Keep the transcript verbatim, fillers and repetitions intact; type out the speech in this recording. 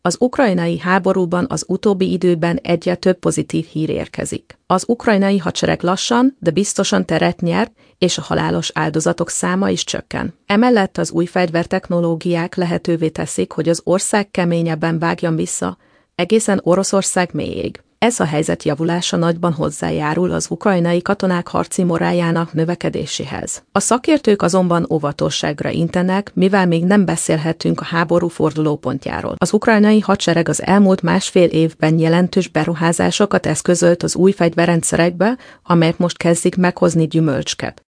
Az ukrajnai háborúban az utóbbi időben egyre több pozitív hír érkezik. Az ukrajnai hadsereg lassan, de biztosan teret nyer, és a halálos áldozatok száma is csökken. Emellett az új fegyvertechnológiák lehetővé teszik, hogy az ország keményebben vágjon vissza, egészen Oroszország mélyéig. Ez a helyzet javulása nagyban hozzájárul az ukrajnai katonák harci moráljának növekedéséhez. A szakértők azonban óvatosságra intenek, mivel még nem beszélhetünk a háború fordulópontjáról. Az ukrajnai hadsereg az elmúlt másfél évben jelentős beruházásokat eszközölt az új fegyverrendszerekbe, amelyek most kezdik meghozni gyümölcsket.